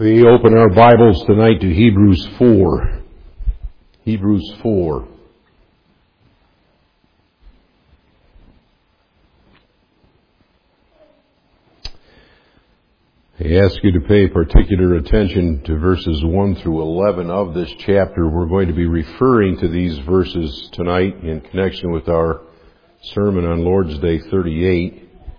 We open our Bibles tonight to Hebrews 4. Hebrews 4. I ask you to pay particular attention to verses 1 through 11 of this chapter. We're going to be referring to these verses tonight in connection with our sermon on Lord's Day 38.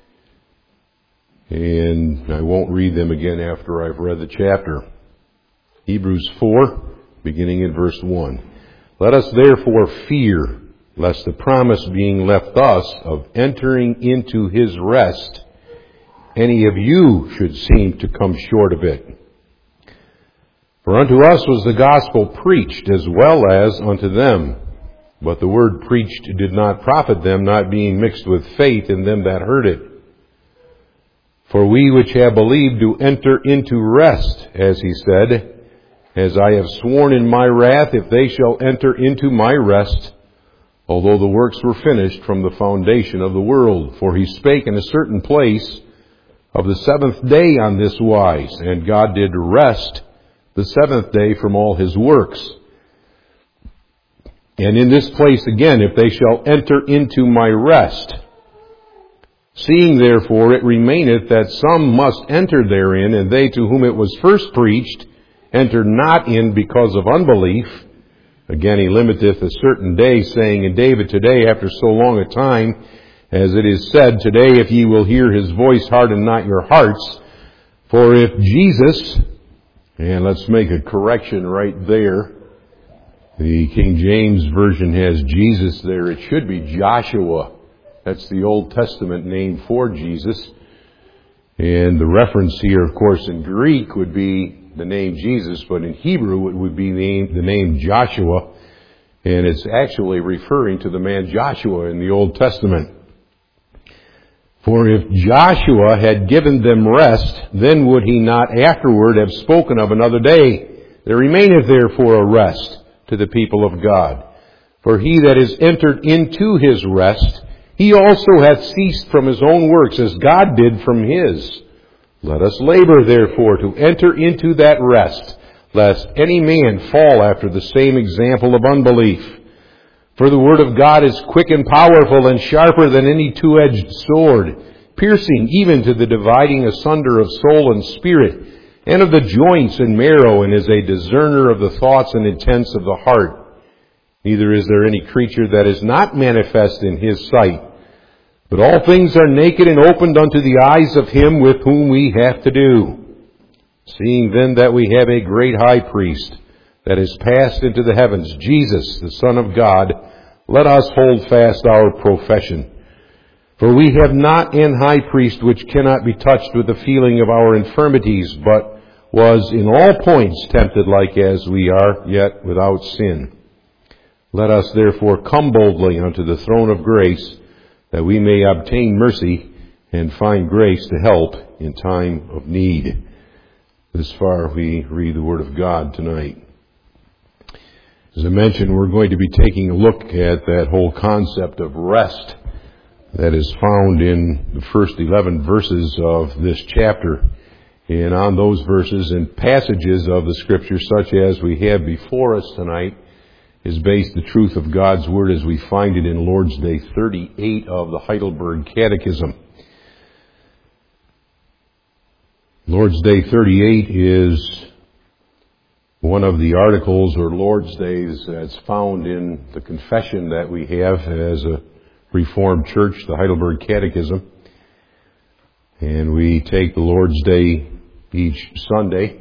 And I won't read them again after I've read the chapter. Hebrews 4, beginning in verse 1. Let us therefore fear, lest the promise being left us of entering into his rest, any of you should seem to come short of it. For unto us was the gospel preached as well as unto them. But the word preached did not profit them, not being mixed with faith in them that heard it. For we which have believed do enter into rest, as he said, as I have sworn in my wrath, if they shall enter into my rest, although the works were finished from the foundation of the world. For he spake in a certain place of the seventh day on this wise, and God did rest the seventh day from all his works. And in this place again, if they shall enter into my rest, seeing therefore it remaineth that some must enter therein, and they to whom it was first preached entered not in because of unbelief. Again he limiteth a certain day, saying, in David today, after so long a time, as it is said, today if ye will hear his voice, harden not your hearts. For if Jesus, and let's make a correction right there. The King James Version has Jesus there. It should be Joshua. That's the Old Testament name for Jesus. And the reference here, of course, in Greek would be the name Jesus, but in Hebrew it would be the name Joshua. And it's actually referring to the man Joshua in the Old Testament. For if Joshua had given them rest, then would he not afterward have spoken of another day. There remaineth therefore a rest to the people of God. For he that is entered into his rest, he also hath ceased from his own works, as God did from his. Let us labor, therefore, to enter into that rest, lest any man fall after the same example of unbelief. For the word of God is quick and powerful, and sharper than any two-edged sword, piercing even to the dividing asunder of soul and spirit, and of the joints and marrow, and is a discerner of the thoughts and intents of the heart. Neither is there any creature that is not manifest in his sight. But all things are naked and opened unto the eyes of him with whom we have to do. Seeing then that we have a great high priest that is passed into the heavens, Jesus, the Son of God, let us hold fast our profession. For we have not an high priest which cannot be touched with the feeling of our infirmities, but was in all points tempted like as we are, yet without sin. Let us therefore come boldly unto the throne of grace, that we may obtain mercy and find grace to help in time of need. This far we read the Word of God tonight. As I mentioned, we're going to be taking a look at that whole concept of rest that is found in the first 11 verses of this chapter. And on those verses and passages of the Scripture, such as we have before us tonight, is based the truth of God's Word as we find it in Lord's Day 38 of the Heidelberg Catechism. Lord's Day 38 is one of the articles or Lord's Days that's found in the confession that we have as a Reformed Church, the Heidelberg Catechism. And we take the Lord's Day each Sunday.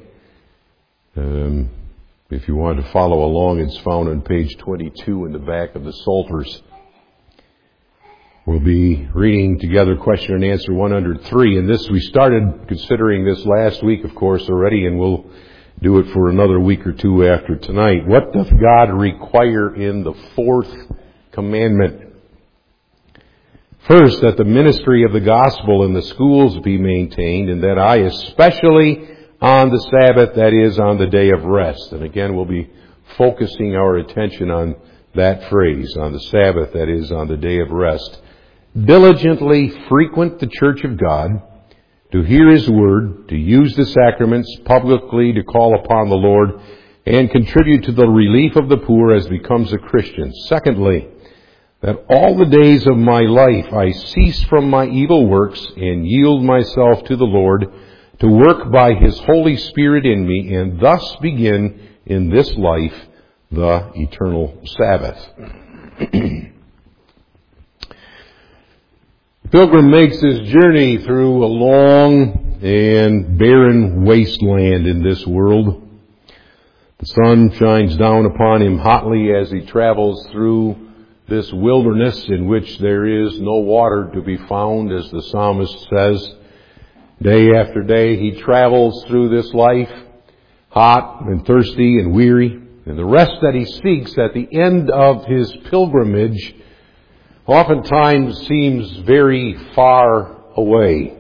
If you want to follow along, it's found on page 22 in the back of the Psalters. We'll be reading together question and answer 103. And this, we started considering this last week, of course, already, and we'll do it for another week or two after tonight. What doth God require in the fourth commandment? First, that the ministry of the gospel in the schools be maintained, and that I especially on the Sabbath, that is, on the day of rest. And again, we'll be focusing our attention on that phrase, on the Sabbath, that is, on the day of rest. Diligently frequent the church of God, to hear His Word, to use the sacraments publicly, to call upon the Lord, and contribute to the relief of the poor as becomes a Christian. Secondly, that all the days of my life I cease from my evil works and yield myself to the Lord to work by His Holy Spirit in me, and thus begin in this life the eternal Sabbath. The pilgrim makes his journey through a long and barren wasteland in this world. The sun shines down upon him hotly as he travels through this wilderness in which there is no water to be found, as the psalmist says. Day after day he travels through this life, hot and thirsty and weary, and the rest that he seeks at the end of his pilgrimage oftentimes seems very far away.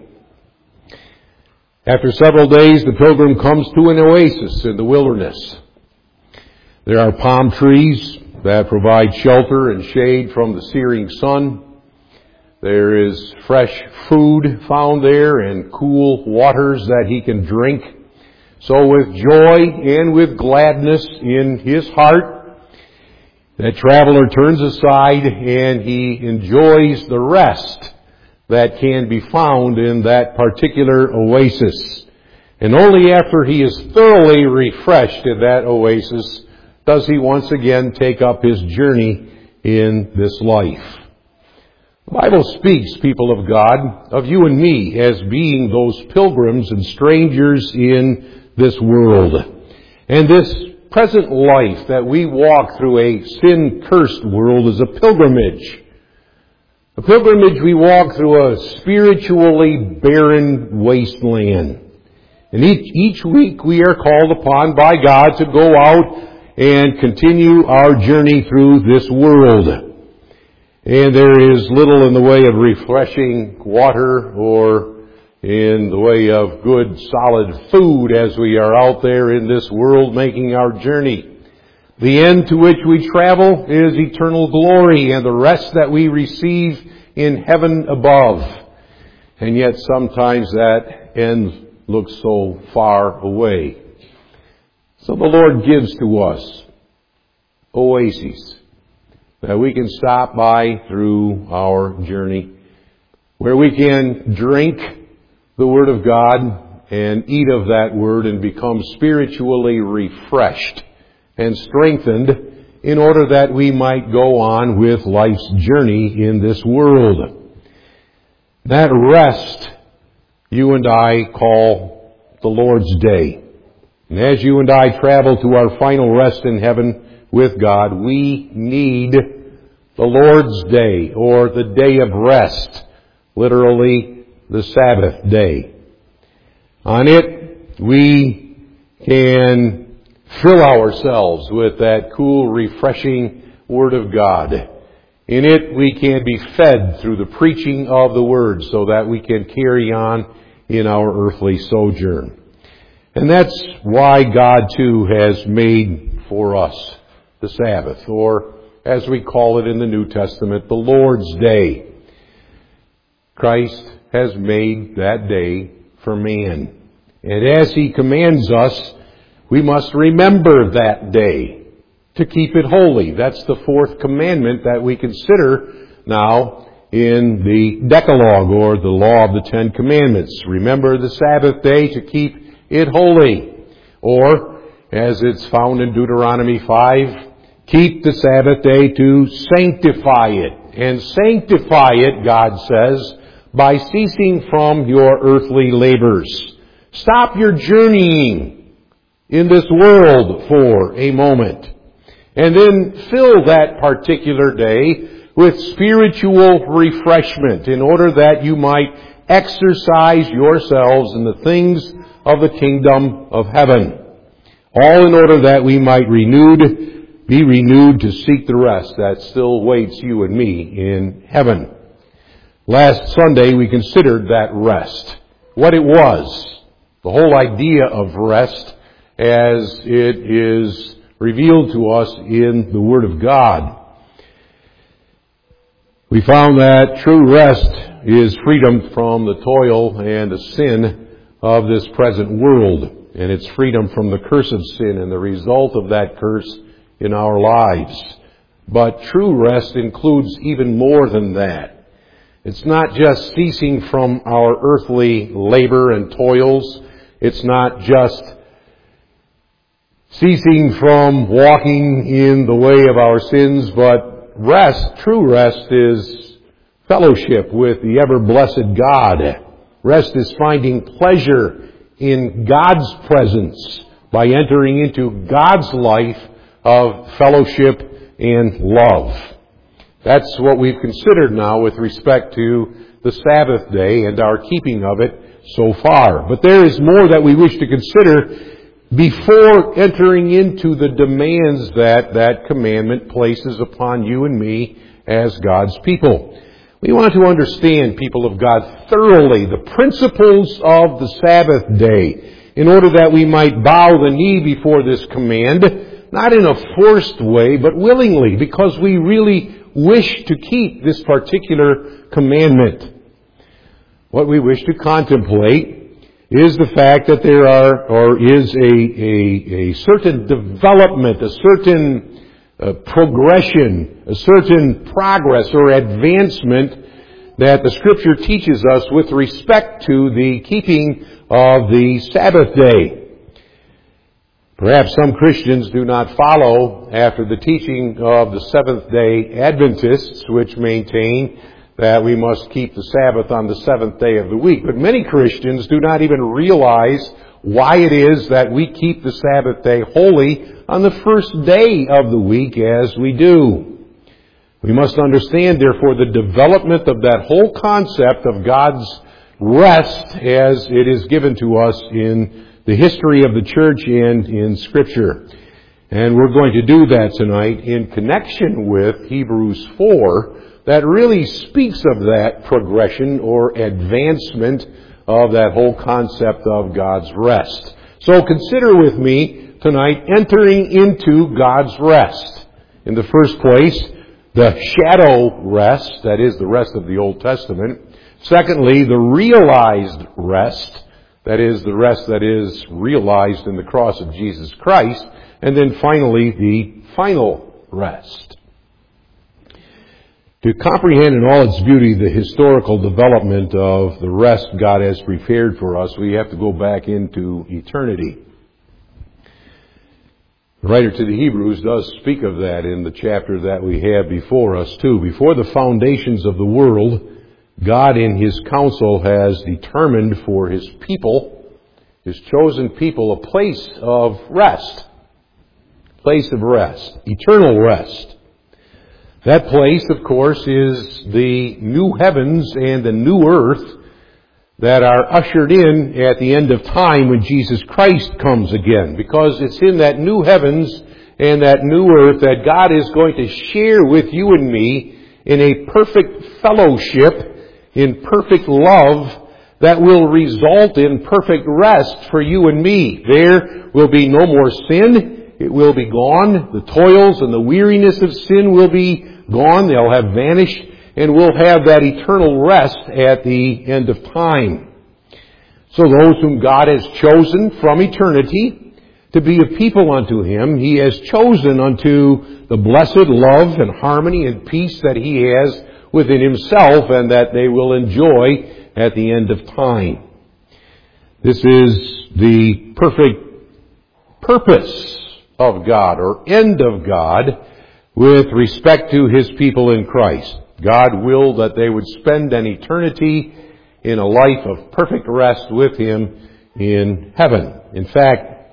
After several days, the pilgrim comes to an oasis in the wilderness. There are palm trees that provide shelter and shade from the searing sun. There is fresh food found there and cool waters that he can drink. So with joy and with gladness in his heart, that traveler turns aside and he enjoys the rest that can be found in that particular oasis. And only after he is thoroughly refreshed in that oasis does he once again take up his journey in this life. The Bible speaks, people of God, of you and me as being those pilgrims and strangers in this world. And this present life that we walk through a sin-cursed world is a pilgrimage. A pilgrimage we walk through a spiritually barren wasteland. And each week we are called upon by God to go out and continue our journey through this world. And there is little in the way of refreshing water or in the way of good solid food as we are out there in this world making our journey. The end to which we travel is eternal glory and the rest that we receive in heaven above. And yet sometimes that end looks so far away. So the Lord gives to us oases that we can stop by through our journey, where we can drink the Word of God and eat of that Word and become spiritually refreshed and strengthened in order that we might go on with life's journey in this world. That rest you and I call the Lord's Day. And as you and I travel to our final rest in heaven with God, we need the Lord's Day, or the day of rest, literally the Sabbath day. On it, we can fill ourselves with that cool, refreshing Word of God. In it, we can be fed through the preaching of the Word so that we can carry on in our earthly sojourn. And that's why God, too, has made for us the Sabbath, or as we call it in the New Testament, the Lord's Day. Christ has made that day for man. And as He commands us, we must remember that day to keep it holy. That's the fourth commandment that we consider now in the Decalogue, or the law of the Ten Commandments. Remember the Sabbath day to keep it holy. Or, as it's found in Deuteronomy 5, keep the Sabbath day to sanctify it. And sanctify it, God says, by ceasing from your earthly labors. Stop your journeying in this world for a moment. And then fill that particular day with spiritual refreshment in order that you might exercise yourselves in the things of the kingdom of heaven. All in order that we might be renewed to seek the rest that still waits you and me in heaven. Last Sunday we considered that rest, what it was, the whole idea of rest as it is revealed to us in the Word of God. We found that true rest is freedom from the toil and the sin of this present world. And it's freedom from the curse of sin and the result of that curse in our lives. But true rest includes even more than that. It's not just ceasing from our earthly labor and toils. It's not just ceasing from walking in the way of our sins, but rest, true rest, is fellowship with the ever-blessed God. Rest is finding pleasure in God's presence by entering into God's life of fellowship and love. That's what we've considered now with respect to the Sabbath day and our keeping of it so far. But there is more that we wish to consider before entering into the demands that that commandment places upon you and me as God's people. We want to understand, people of God, thoroughly the principles of the Sabbath day in order that we might bow the knee before this command, not in a forced way, but willingly, because we really wish to keep this particular commandment. What we wish to contemplate is the fact that there is a certain development, a certain progression, a certain progress or advancement that the Scripture teaches us with respect to the keeping of the Sabbath day. Perhaps some Christians do not follow after the teaching of the Seventh-day Adventists, which maintain that we must keep the Sabbath on the seventh day of the week. But many Christians do not even realize why it is that we keep the Sabbath day holy on the first day of the week as we do. We must understand, therefore, the development of that whole concept of God's rest as it is given to us in the history of the church and in Scripture. And we're going to do that tonight in connection with Hebrews 4, that really speaks of that progression or advancement of that whole concept of God's rest. So consider with me tonight entering into God's rest. In the first place, the shadow rest, that is the rest of the Old Testament. Secondly, the realized rest, that is the rest that is realized in the cross of Jesus Christ. And then finally, the final rest. To comprehend in all its beauty the historical development of the rest God has prepared for us, we have to go back into eternity. The writer to the Hebrews does speak of that in the chapter that we have before us too. Before the foundations of the world, God in His counsel has determined for His people, His chosen people, a place of rest. Place of rest. Eternal rest. That place, of course, is the new heavens and the new earth that are ushered in at the end of time when Jesus Christ comes again. Because it's in that new heavens and that new earth that God is going to share with you and me in a perfect fellowship, in perfect love, that will result in perfect rest for you and me. There will be no more sin. It will be gone. The toils and the weariness of sin will be gone. They'll have vanished, and we'll have that eternal rest at the end of time. So those whom God has chosen from eternity to be a people unto Him, He has chosen unto the blessed love and harmony and peace that He has within Himself, and that they will enjoy at the end of time. This is the perfect purpose of God, or end of God, with respect to His people in Christ. God willed that they would spend an eternity in a life of perfect rest with Him in heaven. In fact,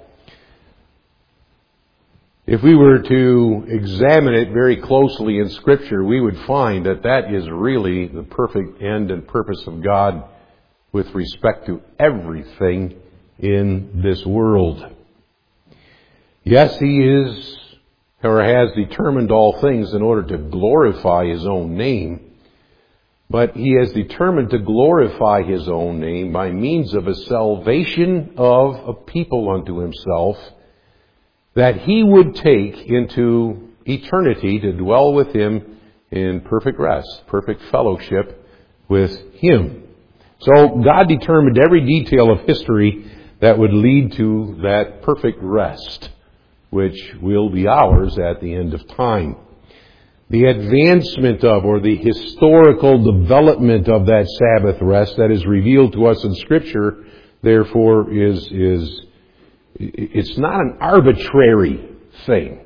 if we were to examine it very closely in Scripture, we would find that that is really the perfect end and purpose of God with respect to everything in this world. Yes, He is or has determined all things in order to glorify His own name, but He has determined to glorify His own name by means of a salvation of a people unto Himself that He would take into eternity to dwell with Him in perfect rest, perfect fellowship with Him. So God determined every detail of history that would lead to that perfect rest, which will be ours at the end of time. The advancement of, or the historical development of that Sabbath rest that is revealed to us in Scripture, therefore, it's not an arbitrary thing.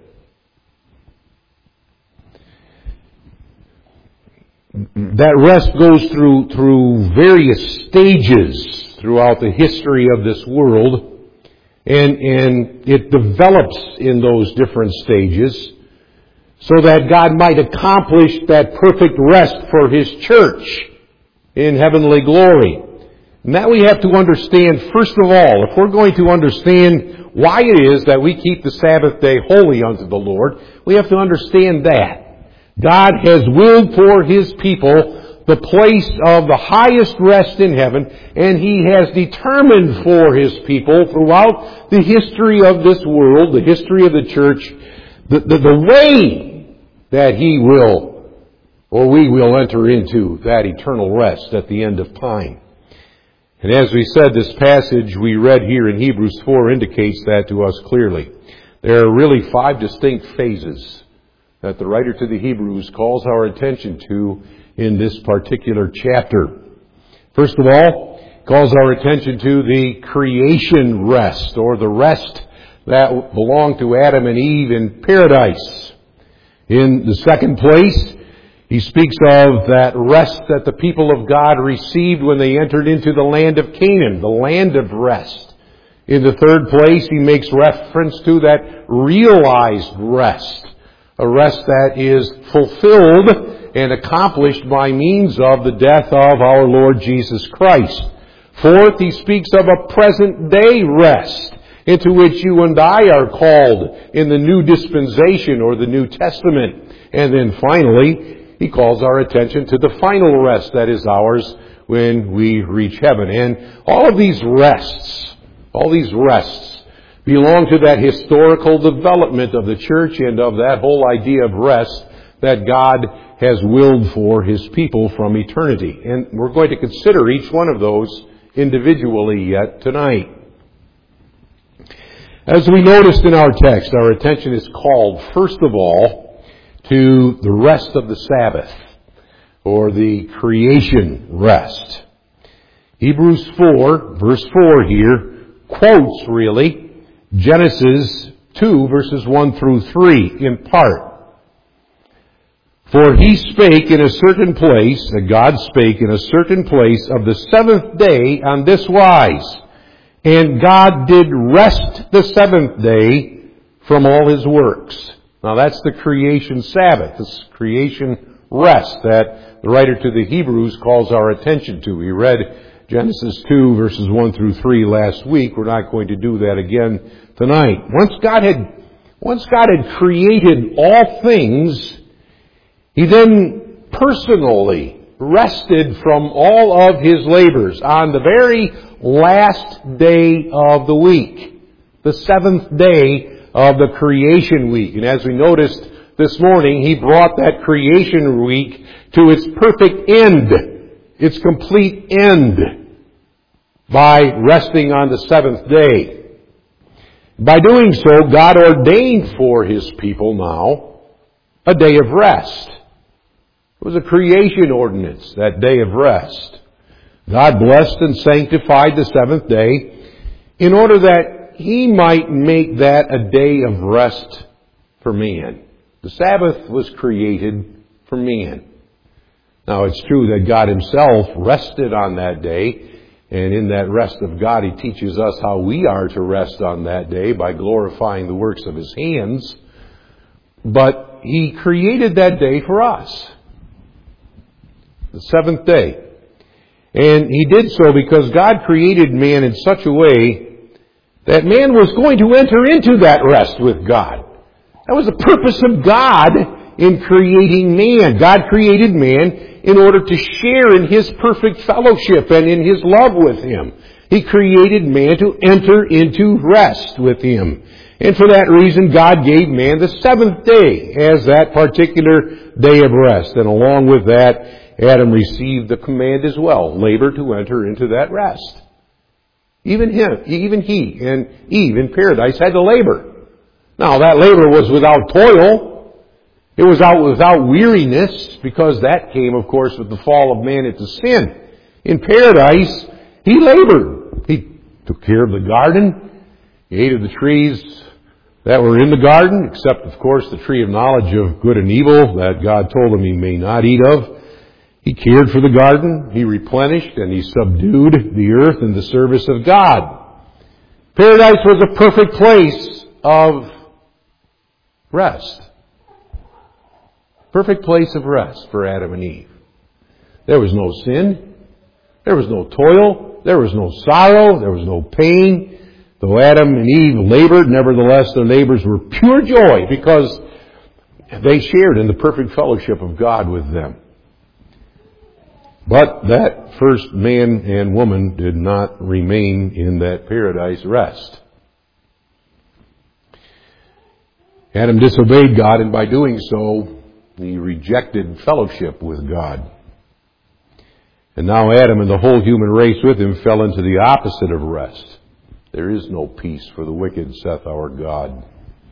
That rest goes through various stages throughout the history of this world, and it develops in those different stages so that God might accomplish that perfect rest for His church in heavenly glory. And that we have to understand, first of all, if we're going to understand why it is that we keep the Sabbath day holy unto the Lord, we have to understand that God has willed for His people the place of the highest rest in heaven, and He has determined for His people throughout the history of this world, the history of the church, the way that He will, or we will enter into that eternal rest at the end of time. And as we said, this passage we read here in Hebrews 4 indicates that to us clearly. There are really 5 distinct phases that the writer to the Hebrews calls our attention to in this particular chapter. First of all, calls our attention to the creation rest, or the rest that belonged to Adam and Eve in paradise. In the second place, he speaks of that rest that the people of God received when they entered into the land of Canaan, the land of rest. In the third place, he makes reference to that realized rest, a rest that is fulfilled and accomplished by means of the death of our Lord Jesus Christ. Fourth, he speaks of a present day rest into which you and I are called in the new dispensation or the New Testament. And then finally, he calls our attention to the final rest that is ours when we reach heaven. And all of these rests belong to that historical development of the church and of that whole idea of rest that God has willed for His people from eternity. And we're going to consider each one of those individually yet tonight. As we noticed in our text, our attention is called, first of all, to the rest of the Sabbath, or the creation rest. Hebrews 4, verse 4 here, quotes really Genesis 2, verses 1 through 3, in part. For He spake in a certain place, that God spake in a certain place of the seventh day on this wise. And God did rest the seventh day from all His works. Now that's the creation Sabbath, this creation rest that the writer to the Hebrews calls our attention to. We read Genesis 2 verses 1 through 3 last week. We're not going to do that again tonight. Once God had created all things, He then personally rested from all of His labors on the very last day of the week, the seventh day of the creation week. And as we noticed this morning, He brought that creation week to its perfect end, its complete end, by resting on the seventh day. By doing so, God ordained for His people now a day of rest. It was a creation ordinance, that day of rest. God blessed and sanctified the seventh day in order that He might make that a day of rest for man. The Sabbath was created for man. Now it's true that God Himself rested on that day, and in that rest of God He teaches us how we are to rest on that day by glorifying the works of His hands. But He created that day for us, the seventh day. And He did so because God created man in such a way that man was going to enter into that rest with God. That was the purpose of God in creating man. God created man in order to share in His perfect fellowship and in His love with Him. He created man to enter into rest with Him. And for that reason, God gave man the seventh day as that particular day of rest. And along with that, Adam received the command as well, labor to enter into that rest. Even he and Eve in paradise had to labor. Now, that labor was without toil. It was without weariness, because that came, of course, with the fall of man into sin. In paradise, he labored. He took care of the garden. He ate of the trees that were in the garden, except, of course, the tree of knowledge of good and evil that God told him he may not eat of. He cared for the garden. He replenished and he subdued the earth in the service of God. Paradise was a perfect place of rest. Perfect place of rest for Adam and Eve. There was no sin. There was no toil. There was no sorrow. There was no pain. Though Adam and Eve labored, nevertheless their labors were pure joy, because they shared in the perfect fellowship of God with them. But that first man and woman did not remain in that paradise rest. Adam disobeyed God, and by doing so, he rejected fellowship with God. And now Adam and the whole human race with him fell into the opposite of rest. There is no peace for the wicked, saith our God.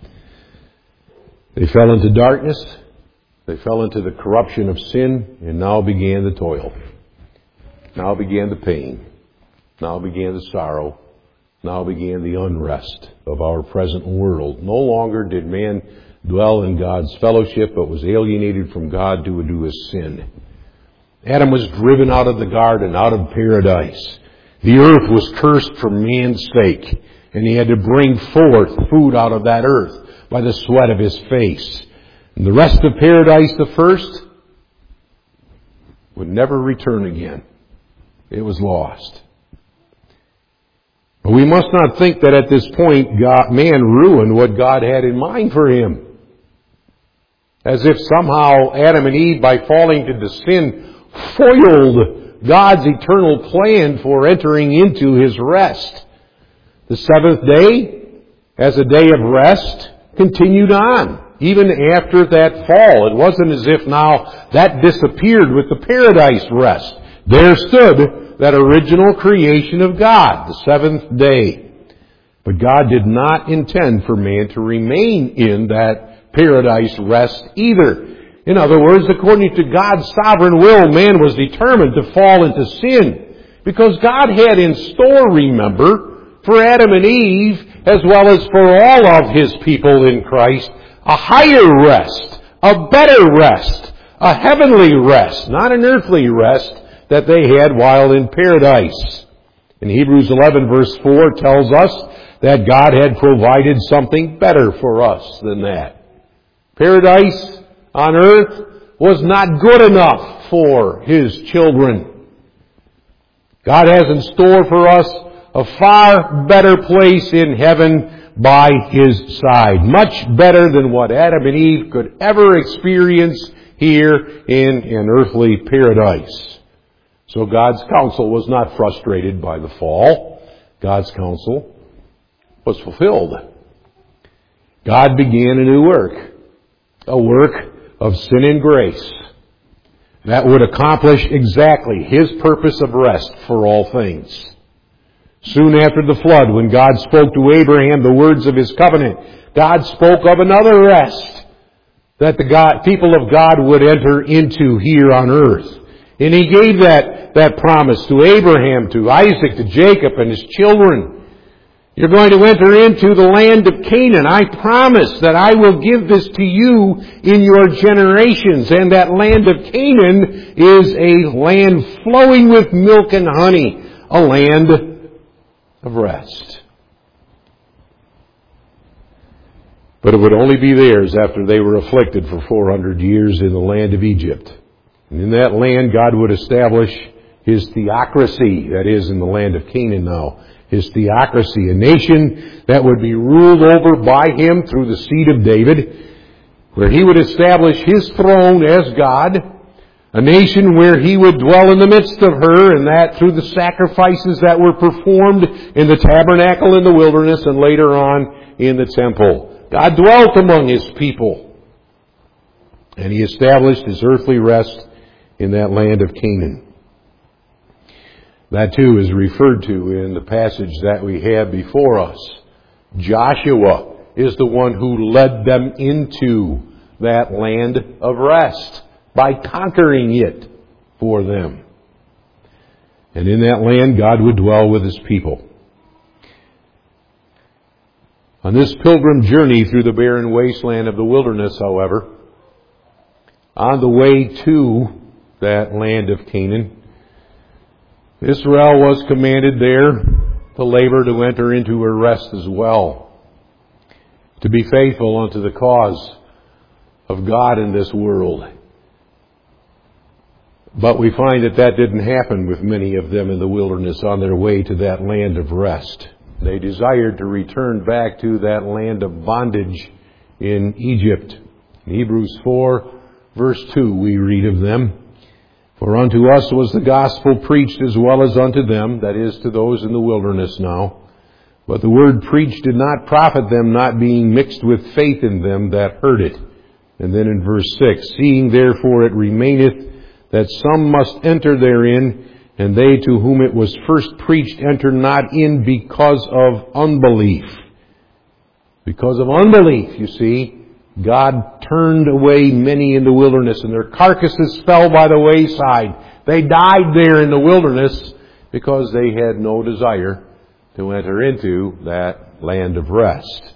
They fell into darkness. They fell into the corruption of sin, and now began the toil. Now began the pain. Now began the sorrow. Now began the unrest of our present world. No longer did man dwell in God's fellowship, but was alienated from God due to his sin. Adam was driven out of the garden, out of paradise. The earth was cursed for man's sake, and he had to bring forth food out of that earth by the sweat of his face. And the rest of paradise, the first, would never return again. It was lost. But we must not think that at this point man ruined what God had in mind for him. As if somehow Adam and Eve, by falling into sin, foiled God's eternal plan for entering into His rest. The seventh day, as a day of rest, continued on, even after that fall. It wasn't as if now that disappeared with the paradise rest. There stood that original creation of God, the seventh day. But God did not intend for man to remain in that paradise rest either. In other words, according to God's sovereign will, man was determined to fall into sin. Because God had in store, remember, for Adam and Eve, as well as for all of His people in Christ, a higher rest, a better rest, a heavenly rest, not an earthly rest that they had while in paradise. In Hebrews 11 verse 4 tells us that God had provided something better for us than that. Paradise on earth was not good enough for His children. God has in store for us a far better place in heaven by His side. Much better than what Adam and Eve could ever experience here in an earthly paradise. So God's counsel was not frustrated by the fall. God's counsel was fulfilled. God began a new work. A work of sin and grace that would accomplish exactly His purpose of rest for all things. Soon after the flood, when God spoke to Abraham the words of His covenant, God spoke of another rest that the people of God would enter into here on earth. And He gave that promise to Abraham, to Isaac, to Jacob, and his children. You're going to enter into the land of Canaan. I promise that I will give this to you in your generations. And that land of Canaan is a land flowing with milk and honey. A land of rest. But it would only be theirs after they were afflicted for 400 years in the land of Egypt. And in that land, God would establish His theocracy, that is, in the land of Canaan now. His theocracy, a nation that would be ruled over by Him through the seed of David, where He would establish His throne as God, a nation where He would dwell in the midst of her, and that through the sacrifices that were performed in the tabernacle in the wilderness and later on in the temple. God dwelt among His people. And He established His earthly rest in that land of Canaan. That too is referred to in the passage that we have before us. Joshua is the one who led them into that land of rest by conquering it for them. And in that land, God would dwell with His people. On this pilgrim journey through the barren wasteland of the wilderness, however, on the way to that land of Canaan, Israel was commanded there to labor to enter into her rest as well, to be faithful unto the cause of God in this world. But we find that that didn't happen with many of them in the wilderness on their way to that land of rest. They desired to return back to that land of bondage in Egypt. In Hebrews 4, verse 2, we read of them. For unto us was the gospel preached as well as unto them, that is, to those in the wilderness now. But the word preached did not profit them, not being mixed with faith in them that heard it. And then in verse 6, seeing therefore it remaineth that some must enter therein, and they to whom it was first preached enter not in because of unbelief. Because of unbelief, you see, God turned away many in the wilderness, and their carcasses fell by the wayside. They died there in the wilderness because they had no desire to enter into that land of rest.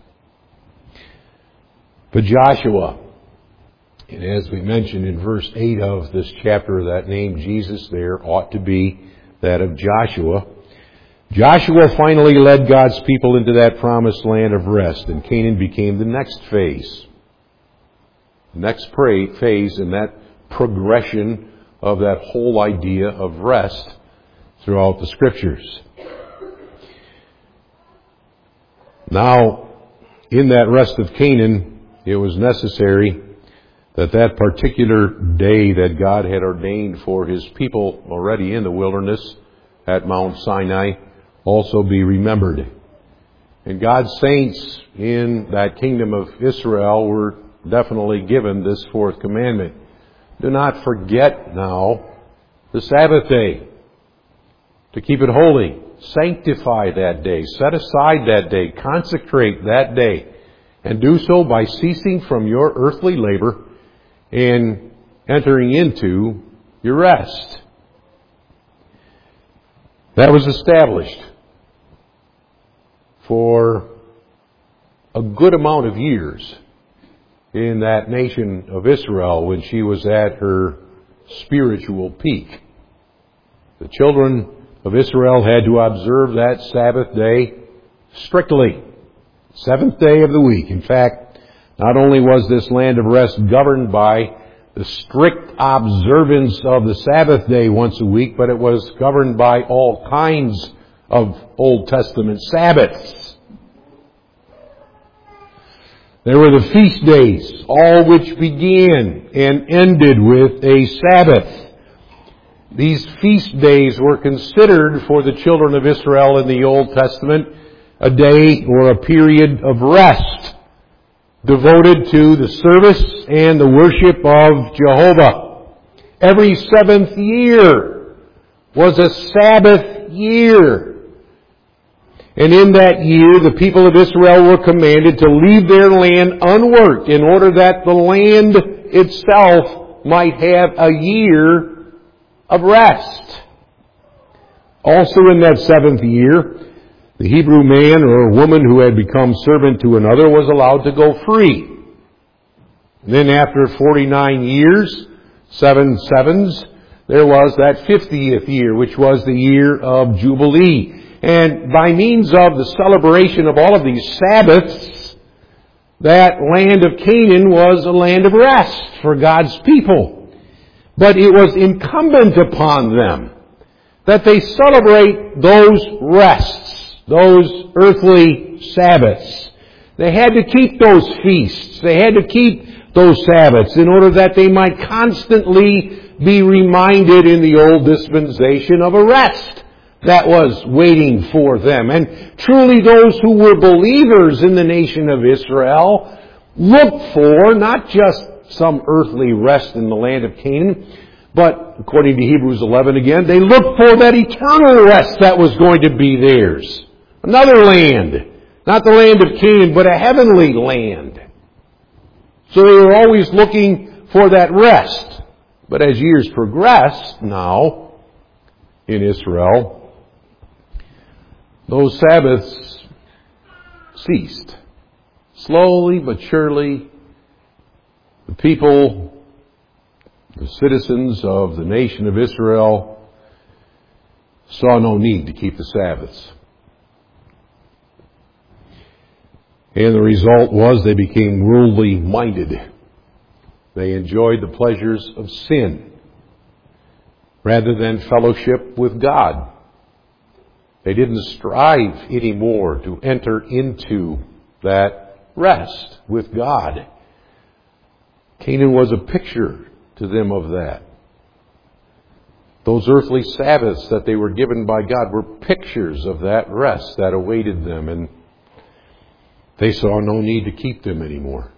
But Joshua, and as we mentioned in verse 8 of this chapter, that name Jesus there ought to be that of Joshua. Joshua finally led God's people into that promised land of rest, and Canaan became the next phase. The next phase in that progression of that whole idea of rest throughout the Scriptures. Now, in that rest of Canaan, it was necessary that that particular day that God had ordained for His people already in the wilderness at Mount Sinai also be remembered. And God's saints in that kingdom of Israel were definitely given this fourth commandment. Do not forget now the Sabbath day, to keep it holy. Sanctify that day. Set aside that day. Consecrate that day. And do so by ceasing from your earthly labor and entering into your rest. That was established for a good amount of years in that nation of Israel when she was at her spiritual peak. The children of Israel had to observe that Sabbath day strictly. Seventh day of the week. In fact, not only was this land of rest governed by the strict observance of the Sabbath day once a week, but it was governed by all kinds of Old Testament Sabbaths. There were the feast days, all which began and ended with a Sabbath. These feast days were considered for the children of Israel in the Old Testament a day or a period of rest devoted to the service and the worship of Jehovah. Every seventh year was a Sabbath year. And in that year, the people of Israel were commanded to leave their land unworked in order that the land itself might have a year of rest. Also in that seventh year, the Hebrew man or woman who had become servant to another was allowed to go free. Then after 49 years, 7 sevens, there was that 50th year, which was the year of Jubilee. And by means of the celebration of all of these Sabbaths, that land of Canaan was a land of rest for God's people. But it was incumbent upon them that they celebrate those rests, those earthly Sabbaths. They had to keep those feasts. They had to keep those Sabbaths in order that they might constantly be reminded in the old dispensation of a rest that was waiting for them. And truly those who were believers in the nation of Israel looked for not just some earthly rest in the land of Canaan, but according to Hebrews 11 again, they looked for that eternal rest that was going to be theirs. Another land. Not the land of Canaan, but a heavenly land. So they were always looking for that rest. But as years progressed now in Israel, those Sabbaths ceased. Slowly but surely, the people, the citizens of the nation of Israel, saw no need to keep the Sabbaths. And the result was they became worldly minded. They enjoyed the pleasures of sin rather than fellowship with God. They didn't strive anymore to enter into that rest with God. Canaan was a picture to them of that. Those earthly Sabbaths that they were given by God were pictures of that rest that awaited them, and they saw no need to keep them anymore.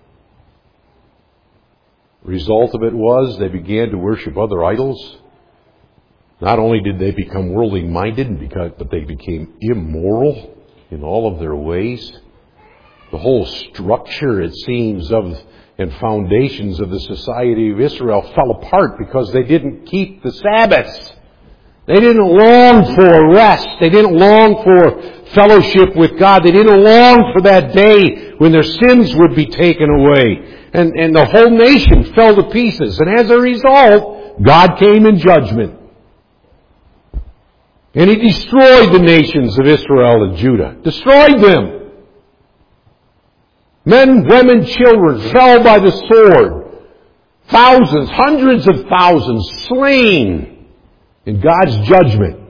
The result of it was they began to worship other idols. Not only did they become worldly minded, but they became immoral in all of their ways. The whole structure, it seems, and foundations of the society of Israel fell apart because they didn't keep the Sabbaths. They didn't long for rest. They didn't long for fellowship with God. They didn't long for that day when their sins would be taken away. And the whole nation fell to pieces. And as a result, God came in judgment. And He destroyed the nations of Israel and Judah. Destroyed them. Men, women, children fell by the sword. Thousands, hundreds of thousands slain in God's judgment.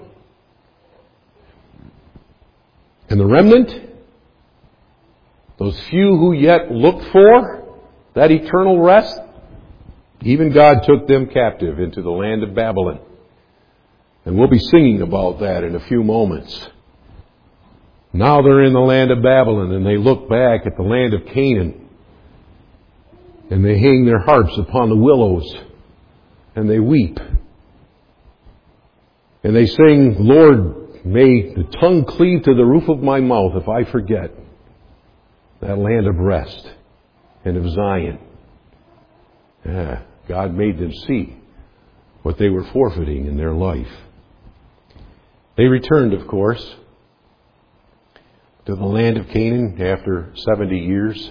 And the remnant, those few who yet looked for that eternal rest, even God took them captive into the land of Babylon. And we'll be singing about that in a few moments. Now they're in the land of Babylon, and they look back at the land of Canaan, and they hang their harps upon the willows, and they weep. And they sing, Lord, may the tongue cleave to the roof of my mouth if I forget that land of rest and of Zion. God made them see what they were forfeiting in their life. They returned, of course, to the land of Canaan after 70 years.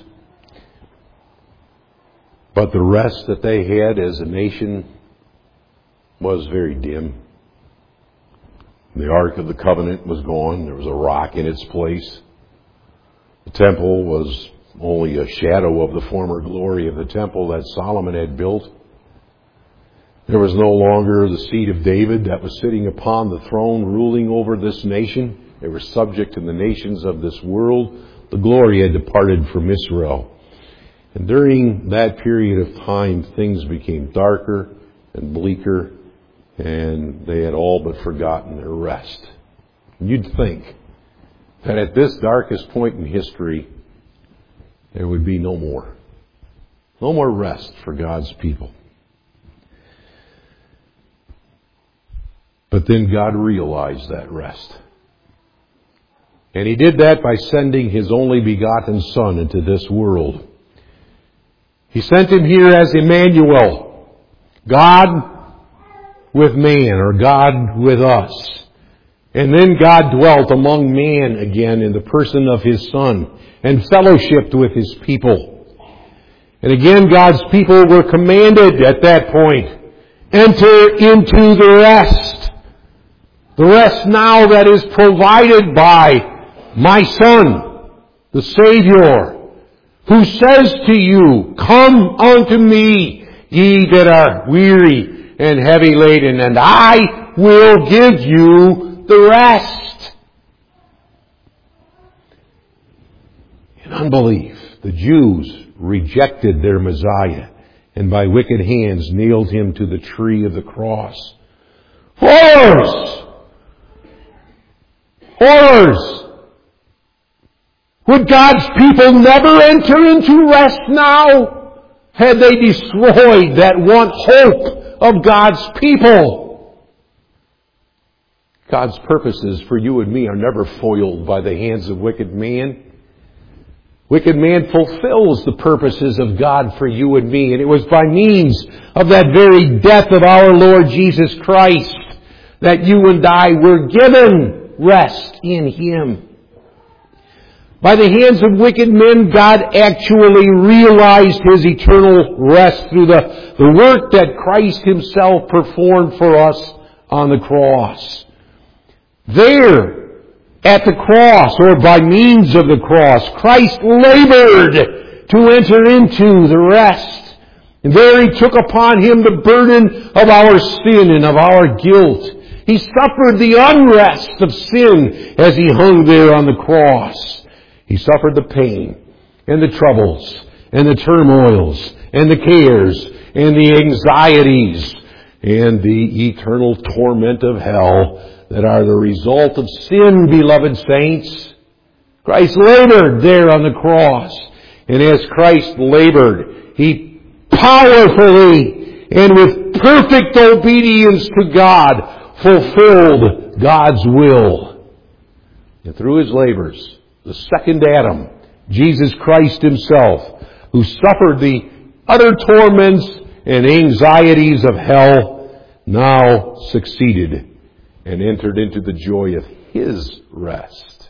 But the rest that they had as a nation was very dim. The Ark of the Covenant was gone. There was a rock in its place. The temple was only a shadow of the former glory of the temple that Solomon had built. There was no longer the seed of David that was sitting upon the throne ruling over this nation. They were subject to the nations of this world. The glory had departed from Israel. And during that period of time, things became darker and bleaker, and they had all but forgotten their rest. You'd think that at this darkest point in history, there would be no more rest for God's people. But then God realized that rest. And He did that by sending His only begotten Son into this world. He sent Him here as Emmanuel, God with man, or God with us. And then God dwelt among man again in the person of His Son and fellowshiped with His people. And again, God's people were commanded at that point, enter into the rest. The rest now that is provided by my Son, the Savior, who says to you, come unto me, ye that are weary and heavy laden, and I will give you the rest. In unbelief, the Jews rejected their Messiah, and by wicked hands nailed Him to the tree of the cross. Horrors! Horrors! Would God's people never enter into rest now? Had they destroyed that one hope of God's people? God's purposes for you and me are never foiled by the hands of wicked man. Wicked man fulfills the purposes of God for you and me, and it was by means of that very death of our Lord Jesus Christ that you and I were given rest in Him. By the hands of wicked men, God actually realized His eternal rest through the work that Christ Himself performed for us on the cross. There, at the cross, or by means of the cross, Christ labored to enter into the rest. And there He took upon Him the burden of our sin and of our guilt. He suffered the unrest of sin as He hung there on the cross. He suffered the pain and the troubles and the turmoils and the cares and the anxieties and the eternal torment of hell that are the result of sin, beloved saints. Christ labored there on the cross. And as Christ labored, He powerfully and with perfect obedience to God fulfilled God's will. And through His labors, the second Adam, Jesus Christ Himself, who suffered the utter torments and anxieties of hell, now succeeded and entered into the joy of His rest.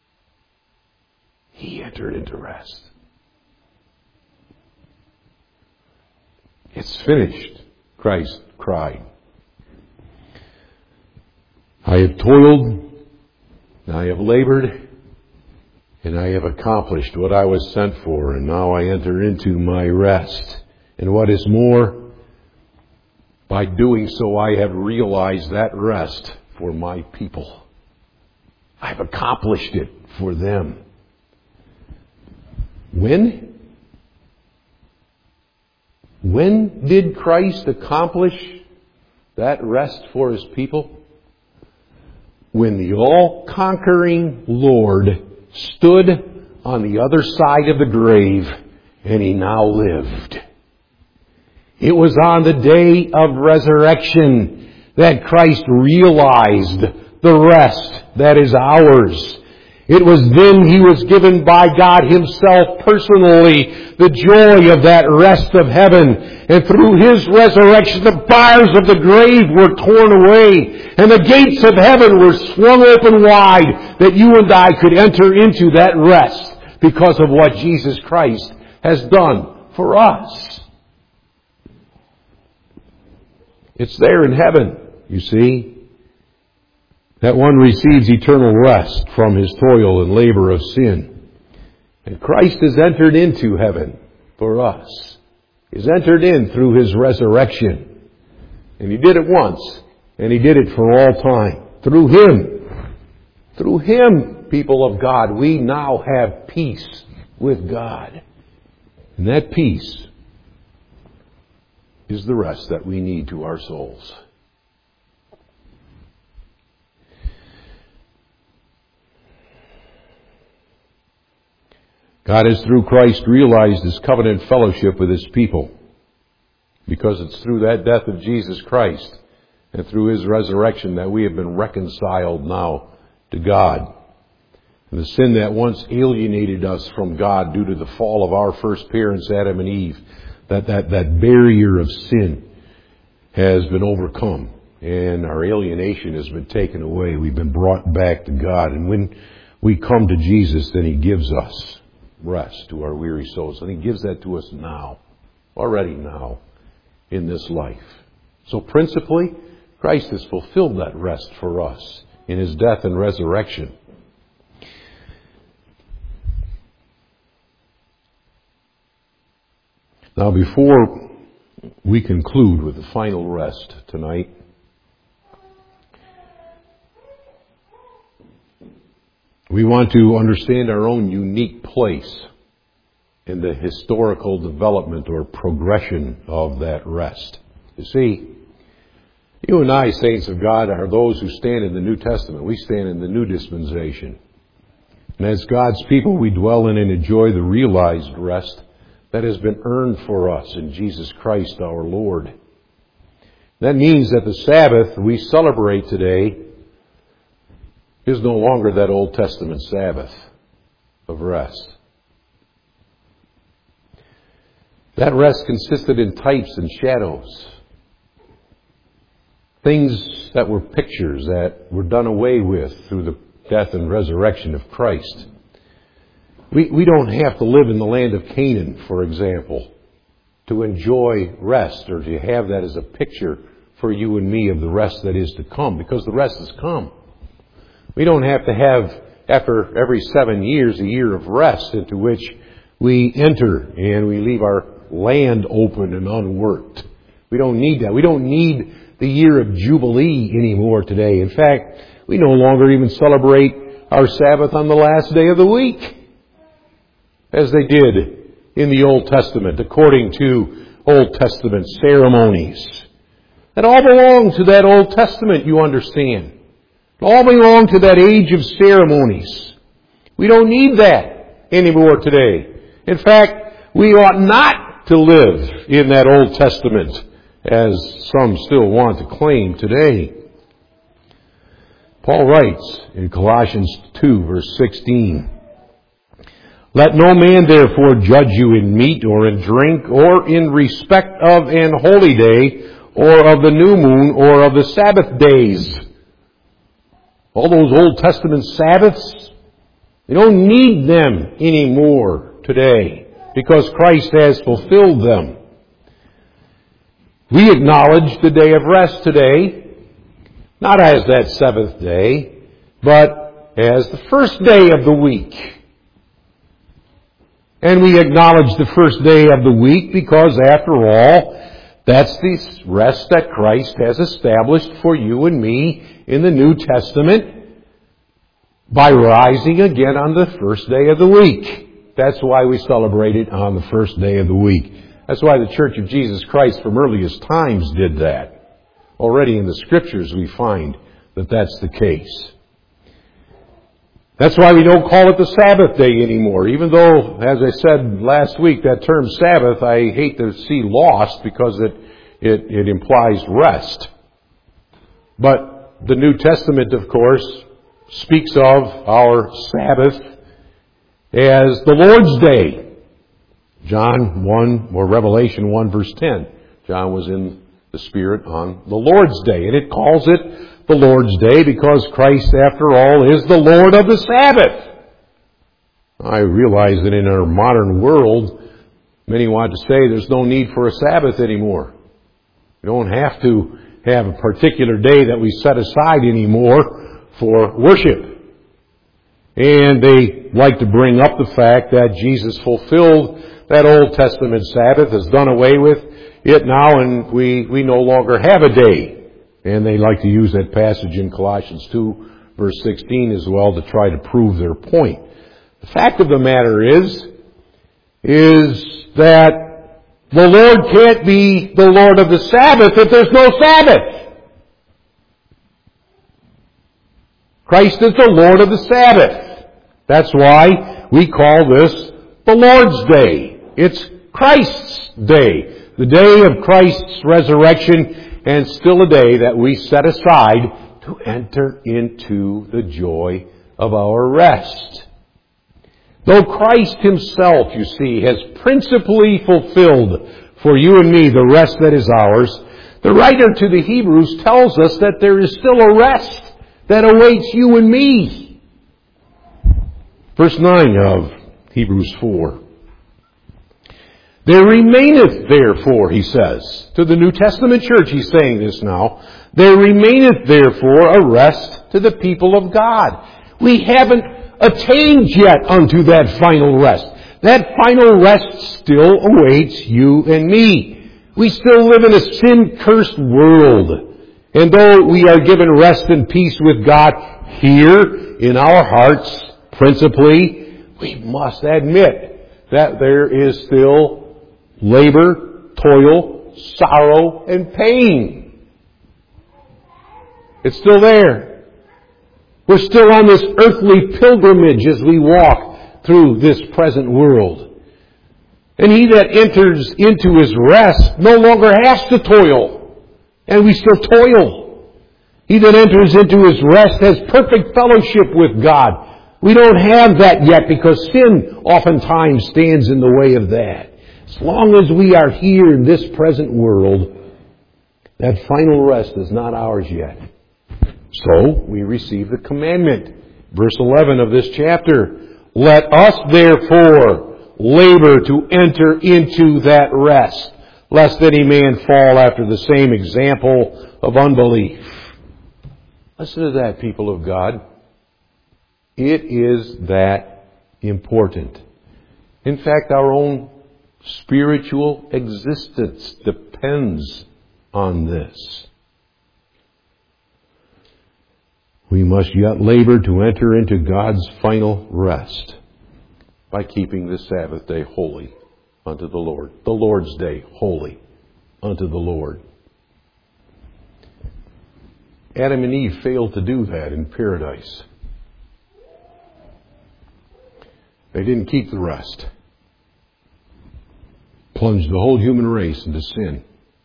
He entered into rest. It's finished, Christ cried. I have toiled, I have labored, and I have accomplished what I was sent for, and now I enter into my rest. And what is more, by doing so, I have realized that rest for my people. I've accomplished it for them. When? When did Christ accomplish that rest for His people? When the all-conquering Lord stood on the other side of the grave, and He now lived. It was on the day of resurrection that Christ realized the rest that is ours. It was then He was given by God Himself personally the joy of that rest of heaven. And through His resurrection, the bars of the grave were torn away, and the gates of heaven were swung open wide, that you and I could enter into that rest because of what Jesus Christ has done for us. It's there in heaven, you see, that one receives eternal rest from his toil and labor of sin. And Christ has entered into heaven for us. He's entered in through His resurrection. And He did it once, and He did it for all time. Through Him, people of God, we now have peace with God. And that peace is the rest that we need to our souls. God has, through Christ, realized His covenant fellowship with His people, because it's through that death of Jesus Christ and through His resurrection that we have been reconciled now to God. And the sin that once alienated us from God due to the fall of our first parents, Adam and Eve, that barrier of sin has been overcome, and our alienation has been taken away. We've been brought back to God. And when we come to Jesus, then He gives us rest to our weary souls. And He gives that to us now, already now, in this life. So principally, Christ has fulfilled that rest for us in His death and resurrection. Now, before we conclude with the final rest tonight, we want to understand our own unique place in the historical development or progression of that rest. You see, You and I, saints of God, are those who stand in the New Testament. We stand in the new dispensation. And as God's people, we dwell in and enjoy the realized rest that has been earned for us in Jesus Christ our Lord. That means that the Sabbath we celebrate today is no longer that Old Testament Sabbath of rest. That rest consisted in types and shadows. Things that were pictures that were done away with through the death and resurrection of Christ. We don't have to live in the land of Canaan, for example, to enjoy rest or to have that as a picture for you and me of the rest that is to come, because the rest has come. We don't have to have, after every 7 years, a year of rest into which we enter and we leave our land open and unworked. We don't need that. We don't need the year of Jubilee anymore today. In fact, we no longer even celebrate our Sabbath on the last day of the week, as they did in the Old Testament, according to Old Testament ceremonies. That all belong to that Old Testament, you understand. It all belong to that age of ceremonies. We don't need that anymore today. In fact, we ought not to live in that Old Testament, as some still want to claim today. Paul writes in Colossians 2, verse 16, "Let no man therefore judge you in meat or in drink or in respect of an holy day or of the new moon or of the Sabbath days." All those Old Testament Sabbaths, we don't need them anymore today because Christ has fulfilled them. We acknowledge the day of rest today, not as that seventh day, but as the first day of the week. And we acknowledge the first day of the week because, after all, that's the rest that Christ has established for you and me in the New Testament by rising again on the first day of the week. That's why we celebrate it on the first day of the week. That's why the Church of Jesus Christ from earliest times did that. Already in the Scriptures we find that that's the case. That's why we don't call it the Sabbath day anymore, even though, as I said last week, that term Sabbath I hate to see lost because it implies rest. But the New Testament, of course, speaks of our Sabbath as the Lord's Day. John 1, or Revelation 1, verse 10. John was in the Spirit on the Lord's Day. And it calls it the Lord's Day because Christ, after all, is the Lord of the Sabbath. I realize that in our modern world, many want to say there's no need for a Sabbath anymore. We don't have to have a particular day that we set aside anymore for worship. And they like to bring up the fact that Jesus fulfilled that Old Testament Sabbath, has done away with it now, and we no longer have a day. And they like to use that passage in Colossians 2, verse 16 as well to try to prove their point. The fact of the matter is that the Lord can't be the Lord of the Sabbath if there's no Sabbath. Christ is the Lord of the Sabbath. That's why we call this the Lord's Day. It's Christ's day, the day of Christ's resurrection, and still a day that we set aside to enter into the joy of our rest. Though Christ Himself, you see, has principally fulfilled for you and me the rest that is ours, the writer to the Hebrews tells us that there is still a rest that awaits you and me. Verse 9 of Hebrews 4. "There remaineth therefore," he says, to the New Testament church he's saying this now, "there remaineth therefore a rest to the people of God." We haven't attained yet unto that final rest. That final rest still awaits you and me. We still live in a sin-cursed world. And though we are given rest and peace with God here in our hearts, principally, we must admit that there is still labor, toil, sorrow, and pain. It's still there. We're still on this earthly pilgrimage as we walk through this present world. And he that enters into his rest no longer has to toil. And we still toil. He that enters into his rest has perfect fellowship with God. We don't have that yet because sin oftentimes stands in the way of that. As long as we are here in this present world, that final rest is not ours yet. So, we receive the commandment. Verse 11 of this chapter. Let us therefore labor to enter into that rest, lest any man fall after the same example of unbelief. Listen to that, people of God. It is that important. In fact, our own spiritual existence depends on this. We must yet labor to enter into God's final rest by keeping the Sabbath day holy unto the Lord. The Lord's day holy unto the Lord. Adam and Eve failed to do that in paradise. They didn't keep the rest. Plunged the whole human race into sin.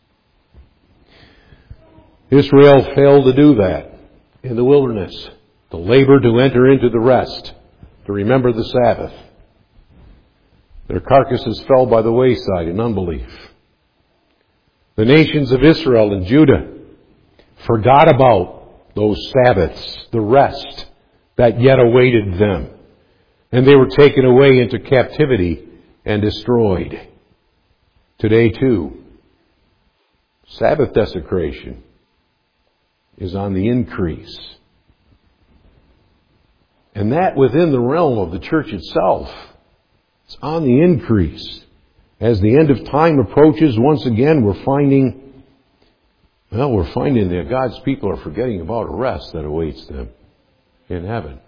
Israel failed to do that in the wilderness, to labor to enter into the rest, to remember the Sabbath. Their carcasses fell by the wayside in unbelief. The nations of Israel and Judah forgot about those Sabbaths, the rest that yet awaited them. And they were taken away into captivity and destroyed. Today too, Sabbath desecration is on the increase. And that within the realm of the church itself. It's on the increase. As the end of time approaches, once again we're finding that God's people are forgetting about a rest that awaits them in heaven.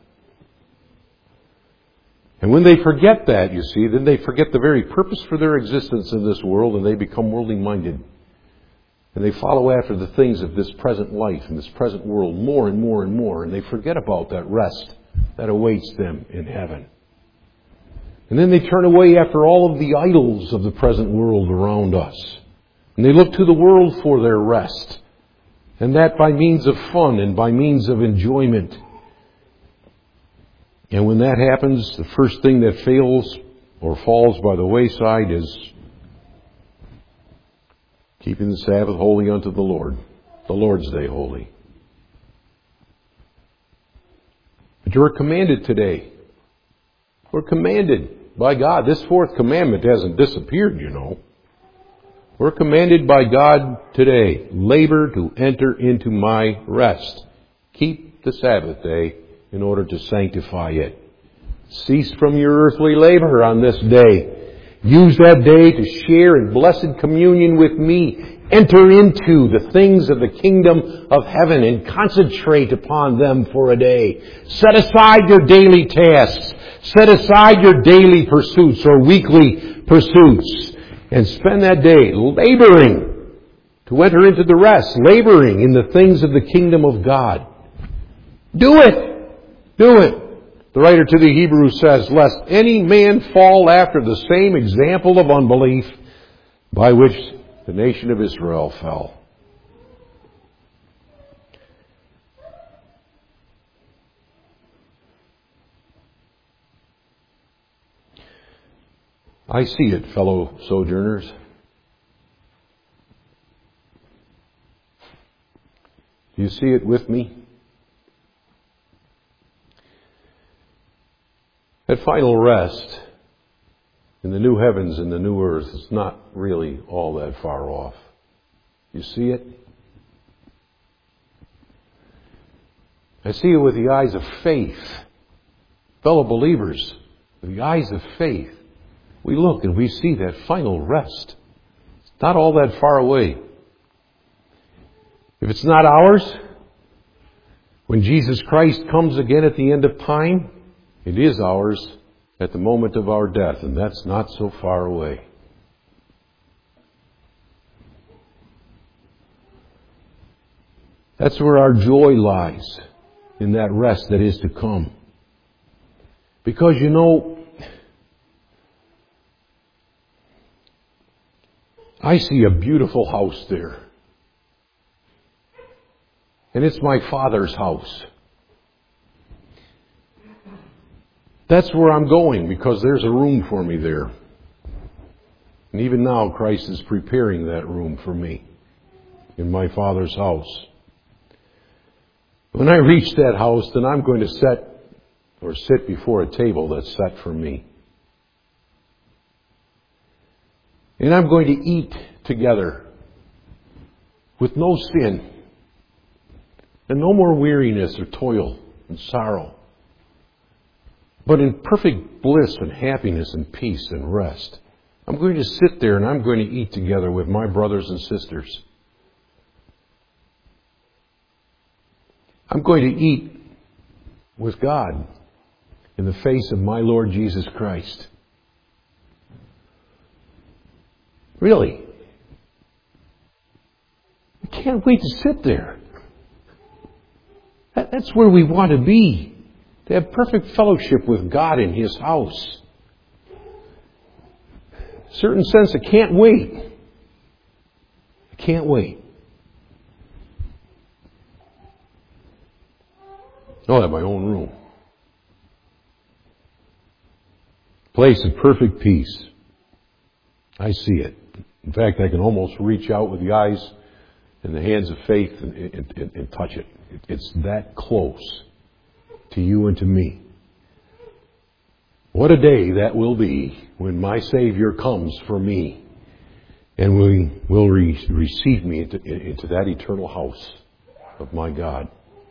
And when they forget that, you see, then they forget the very purpose for their existence in this world, and they become worldly minded. And they follow after the things of this present life and this present world more and more and more. And they forget about that rest that awaits them in heaven. And then they turn away after all of the idols of the present world around us. And they look to the world for their rest. And that by means of fun and by means of enjoyment. And when that happens, the first thing that fails or falls by the wayside is keeping the Sabbath holy unto the Lord, the Lord's day holy. But you're commanded today. We're commanded by God. This fourth commandment hasn't disappeared, you know. We're commanded by God today. Labor to enter into my rest. Keep the Sabbath day in order to sanctify it. Cease from your earthly labor on this day. Use that day to share in blessed communion with me. Enter into the things of the kingdom of heaven and concentrate upon them for a day. Set aside your daily tasks. Set aside your daily pursuits or weekly pursuits. And spend that day laboring to enter into the rest. Laboring in the things of the kingdom of God. Do it. Do it. The writer to the Hebrews says, lest any man fall after the same example of unbelief by which the nation of Israel fell. I see it, fellow sojourners. Do you see it with me? That final rest in the new heavens and the new earth is not really all that far off. You see it? I see it with the eyes of faith. Fellow believers, with the eyes of faith, we look and we see that final rest. It's not all that far away. If it's not ours, when Jesus Christ comes again at the end of time, it is ours at the moment of our death, and that's not so far away. That's where our joy lies, in that rest that is to come. Because I see a beautiful house there. And it's my Father's house. That's where I'm going, because there's a room for me there. And even now, Christ is preparing that room for me in my Father's house. When I reach that house, then I'm going to sit before a table that's set for me. And I'm going to eat together with no sin and no more weariness or toil and sorrow, but in perfect bliss and happiness and peace and rest. I'm going to sit there and I'm going to eat together with my brothers and sisters. I'm going to eat with God in the face of my Lord Jesus Christ. Really. I can't wait to sit there. That's where we want to be. To have perfect fellowship with God in His house. Certain sense, I can't wait. I can't wait. I'll have my own room. Place of perfect peace. I see it. In fact, I can almost reach out with the eyes and the hands of faith and touch it. It's that close to you and to me. What a day that will be when my Savior comes for me and will receive me into that eternal house of my God.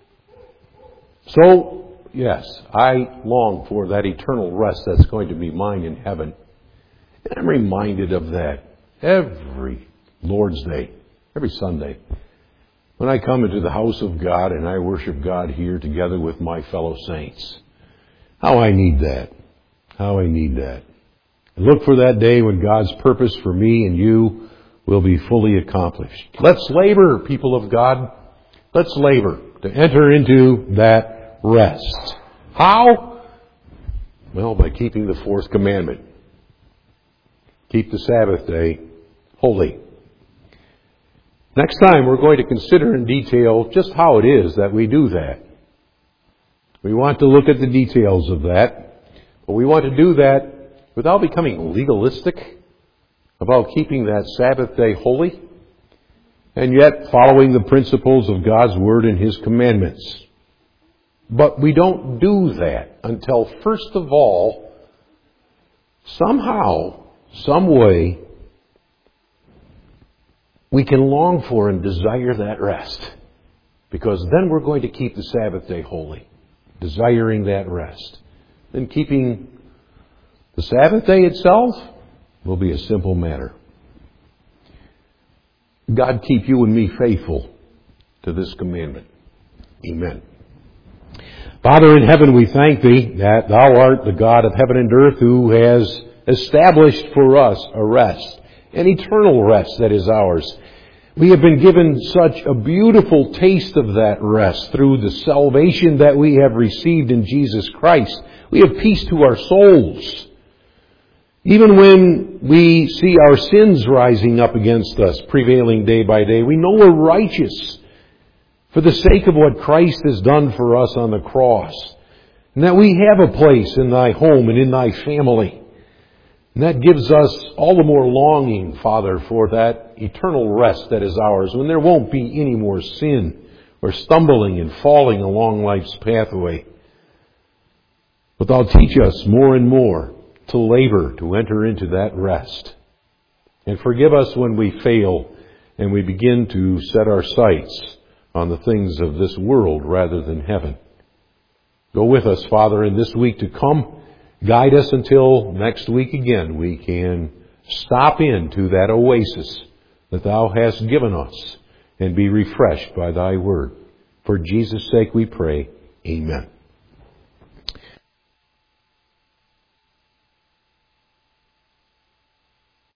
So, yes, I long for that eternal rest that's going to be mine in heaven. And I'm reminded of that every Lord's Day, every Sunday. When I come into the house of God and I worship God here together with my fellow saints. How I need that. How I need that. And look for that day when God's purpose for me and you will be fully accomplished. Let's labor, people of God. Let's labor to enter into that rest. How? Well, by keeping the fourth commandment. Keep the Sabbath day holy. Next time we're going to consider in detail just how it is that we do that. We want to look at the details of that, but we want to do that without becoming legalistic about keeping that Sabbath day holy, and yet following the principles of God's Word and His commandments. But we don't do that until, first of all, somehow, some way, we can long for and desire that rest. Because then we're going to keep the Sabbath day holy, desiring that rest. Then keeping the Sabbath day itself will be a simple matter. God keep you and me faithful to this commandment. Amen. Father in heaven, we thank Thee that Thou art the God of heaven and earth who has established for us a rest, an eternal rest that is ours. We have been given such a beautiful taste of that rest through the salvation that we have received in Jesus Christ. We have peace to our souls. Even when we see our sins rising up against us, prevailing day by day, we know we're righteous for the sake of what Christ has done for us on the cross. And that we have a place in Thy home and in Thy family. And that gives us all the more longing, Father, for that eternal rest that is ours, when there won't be any more sin or stumbling and falling along life's pathway. But Thou teach us more and more to labor to enter into that rest. And forgive us when we fail and we begin to set our sights on the things of this world rather than heaven. Go with us, Father, in this week to come. Guide us until next week again we can stop into that oasis that Thou hast given us and be refreshed by Thy word. For Jesus' sake we pray. Amen.